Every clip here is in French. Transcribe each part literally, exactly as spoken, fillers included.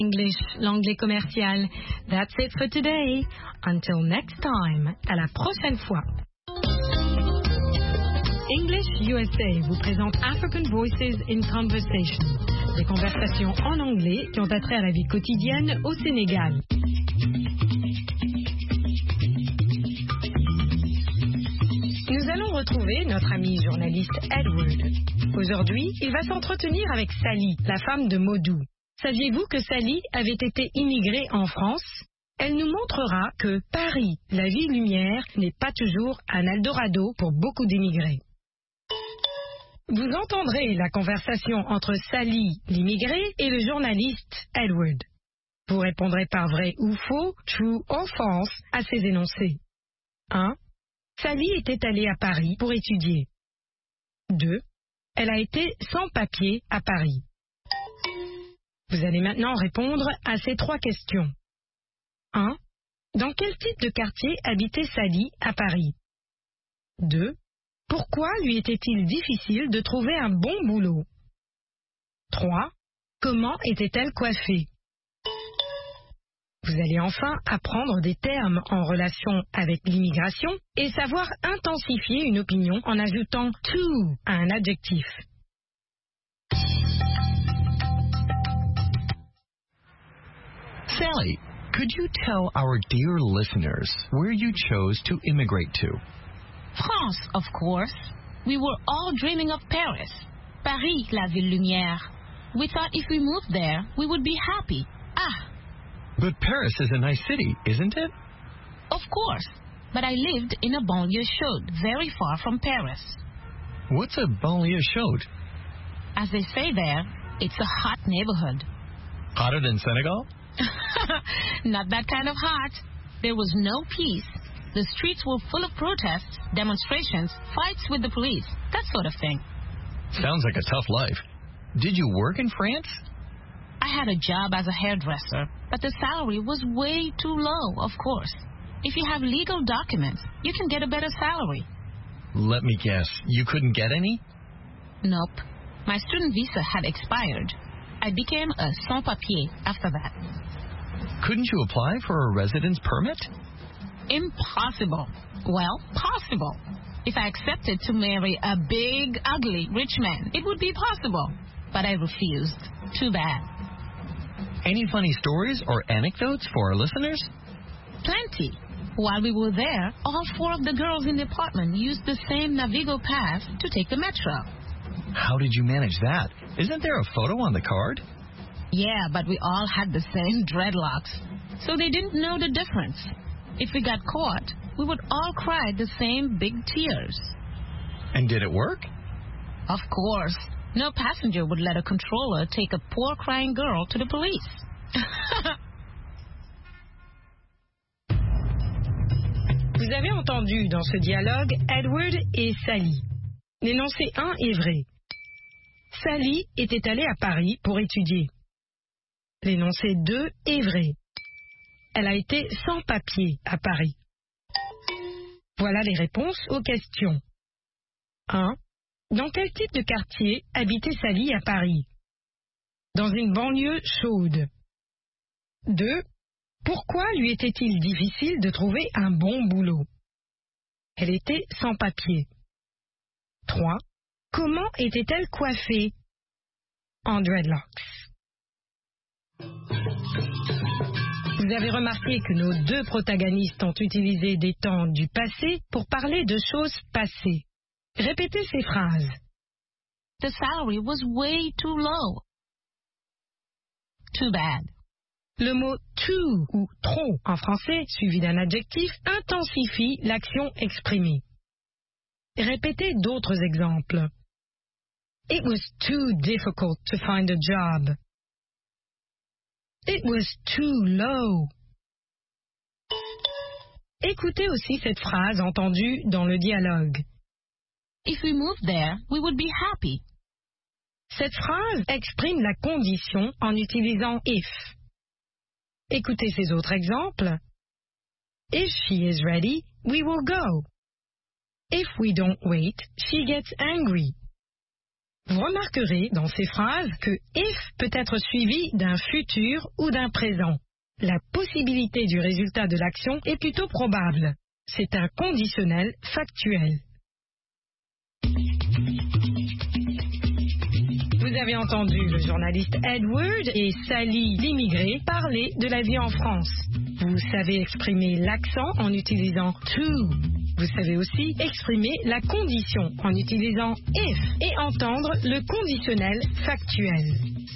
English, l'anglais commercial. That's it for today. Until next time. À la prochaine fois. English U S A vous présente African Voices in Conversation. Des conversations en anglais qui ont attrait à la vie quotidienne au Sénégal. Nous allons retrouver notre ami journaliste Edward. Aujourd'hui, il va s'entretenir avec Sally, la femme de Modou. Saviez-vous que Sally avait été immigrée en France? Elle nous montrera que Paris, la ville lumière, n'est pas toujours un Eldorado pour beaucoup d'immigrés. Vous entendrez la conversation entre Sally, l'immigrée, et le journaliste Edward. Vous répondrez par vrai ou faux, true or false, à ces énoncés. un. Sally était allée à Paris pour étudier. deux. Elle a été sans papier à Paris. Vous allez maintenant répondre à ces trois questions. un. Dans quel type de quartier habitait Sally à Paris? deux. Pourquoi lui était-il difficile de trouver un bon boulot? trois. Comment était-elle coiffée? Vous allez enfin apprendre des termes en relation avec l'immigration et savoir intensifier une opinion en ajoutant to à un adjectif. Sally, could you tell our dear listeners where you chose to immigrate to? France, of course. We were all dreaming of Paris. Paris, la ville lumière. We thought if we moved there, we would be happy. Ah! But Paris is a nice city, isn't it? Of course. But I lived in a banlieue chaude, very far from Paris. What's a banlieue chaude? As they say there, it's a hot neighborhood. Hotter than Senegal? Not that kind of hot. There was no peace. The streets were full of protests, demonstrations, fights with the police, that sort of thing. Sounds like a tough life. Did you work in France? I had a job as a hairdresser, but the salary was way too low, of course. If you have legal documents, you can get a better salary. Let me guess, you couldn't get any? Nope. My student visa had expired. I became a sans-papier after that. Couldn't you apply for a residence permit? Impossible. Well, possible. If I accepted to marry a big, ugly, rich man, it would be possible. But I refused. Too bad. Any funny stories or anecdotes for our listeners? Plenty. While we were there, all four of the girls in the apartment used the same Navigo pass to take the metro. How did you manage that? Isn't there a photo on the card? Yeah, but we all had the same dreadlocks, so they didn't know the difference. If we got caught, we would all cry the same big tears. And did it work? Of course. No passenger would let a controller take a poor crying girl to the police. Vous avez entendu dans ce dialogue Edward et Sally. L'énoncé un est vrai. Sally était allée à Paris pour étudier. L'énoncé deux est vrai. Elle a été sans papier à Paris. Voilà les réponses aux questions. un. Dans quel type de quartier habitait Sally à Paris? Dans une banlieue chaude. deux. Pourquoi lui était-il difficile de trouver un bon boulot? Elle était sans papier. trois. Comment était-elle coiffée? En dreadlocks. Vous avez remarqué que nos deux protagonistes ont utilisé des temps du passé pour parler de choses passées. Répétez ces phrases. The salary was way too low. Too bad. Le mot too ou trop en français, suivi d'un adjectif, intensifie l'action exprimée. Répétez d'autres exemples. It was too difficult to find a job. It was too low. Écoutez aussi cette phrase entendue dans le dialogue. If we moved there, we would be happy. Cette phrase exprime la condition en utilisant if. Écoutez ces autres exemples. If she is ready, we will go. If we don't wait, she gets angry. Vous remarquerez dans ces phrases que if peut être suivi d'un futur ou d'un présent. La possibilité du résultat de l'action est plutôt probable. C'est un conditionnel factuel. Vous avez entendu le journaliste Edward et Sally, l'immigré, parler de la vie en France. Vous savez exprimer l'accent en utilisant to. Vous savez aussi exprimer la condition en utilisant if et entendre le conditionnel factuel.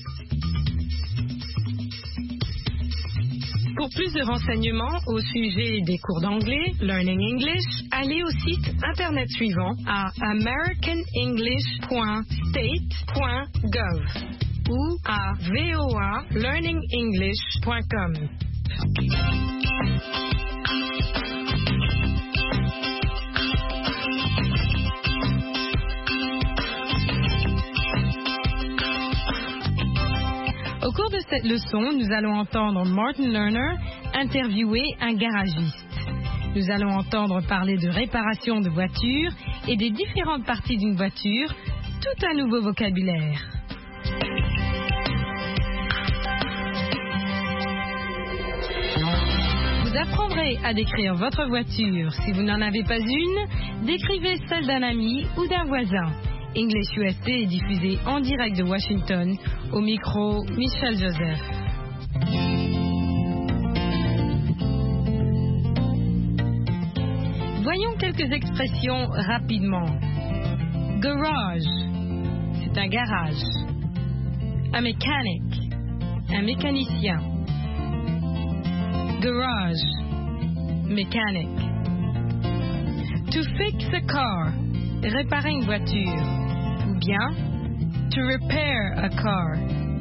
Pour plus de renseignements au sujet des cours d'anglais, Learning English, allez au site internet suivant à american english point state point gov ou à voa learning english point com. Au cours de cette leçon, nous allons entendre Martin Lerner interviewer un garagiste. Nous allons entendre parler de réparation de voitures et des différentes parties d'une voiture, tout un nouveau vocabulaire. Vous apprendrez à décrire votre voiture. Si vous n'en avez pas une, décrivez celle d'un ami ou d'un voisin. English U S A est diffusé en direct de Washington, au micro Michel Joseph. Voyons quelques expressions rapidement. Garage, c'est un garage. A mechanic, un mécanicien. Garage, mechanic. To fix a car, réparer une voiture. Ou bien, to repair a car.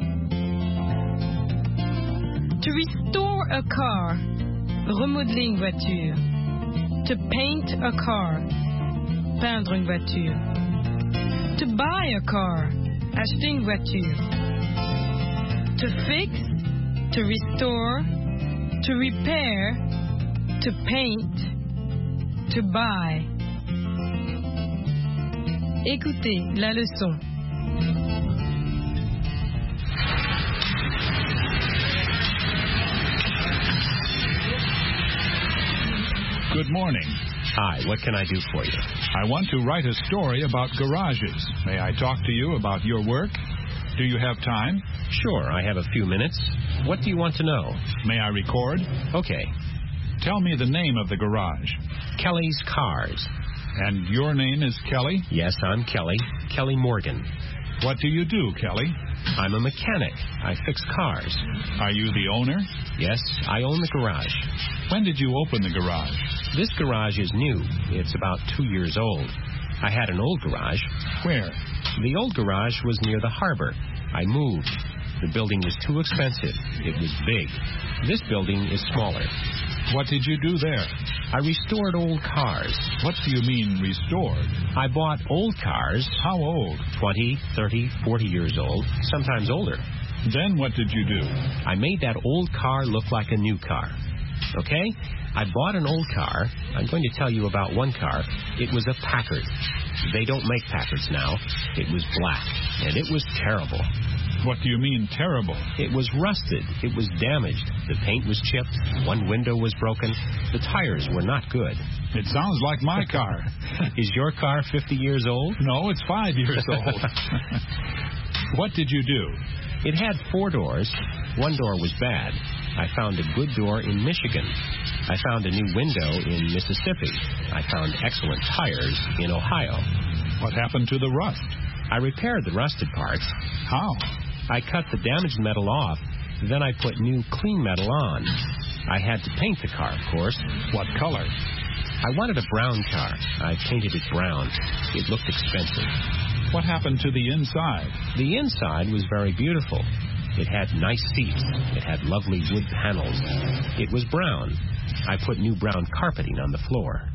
To restore a car, remodeler une voiture. To paint a car, peindre une voiture. To buy a car, acheter une voiture. To fix, to restore, to repair, to paint, to buy. Écoutez la leçon. Good morning. Hi, what can I do for you? I want to write a story about garages. May I talk to you about your work? Do you have time? Sure, I have a few minutes. What do you want to know? May I record? Okay. Tell me the name of the garage. Kelly's Cars. And your name is Kelly? Yes, I'm Kelly. Kelly Morgan. What do you do, Kelly? I'm a mechanic. I fix cars. Are you the owner? Yes, I own the garage. When did you open the garage? This garage is new. It's about two years old. I had an old garage. Where? The old garage was near the harbor. I moved. The building was too expensive. It was big. This building is smaller. What did you do there? I restored old cars. What do you mean, restored? I bought old cars. How old? twenty, thirty, forty years old, sometimes older. Then what did you do? I made that old car look like a new car. Okay? I bought an old car. I'm going to tell you about one car. It was a Packard. They don't make Packards now. It was black, and it was terrible. What do you mean, terrible? It was rusted. It was damaged. The paint was chipped. One window was broken. The tires were not good. It sounds like my car. Is your car fifty years old? No, it's five years old. What did you do? It had four doors. One door was bad. I found a good door in Michigan. I found a new window in Mississippi. I found excellent tires in Ohio. What happened to the rust? I repaired the rusted parts. How? I cut the damaged metal off. Then I put new clean metal on. I had to paint the car, of course. What color? I wanted a brown car. I painted it brown. It looked expensive. What happened to the inside? The inside was very beautiful. It had nice seats. It had lovely wood panels. It was brown. I put new brown carpeting on the floor.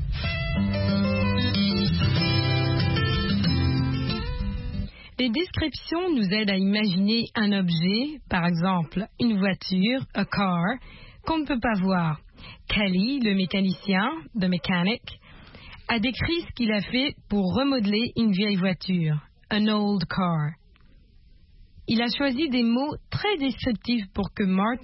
Les descriptions nous aident à imaginer un objet, par exemple une voiture, a car, qu'on ne peut pas voir. Kelly, le mécanicien, the mechanic, a décrit ce qu'il a fait pour remodeler une vieille voiture. an old car. Il a choisi des mots très descriptifs pour que Martin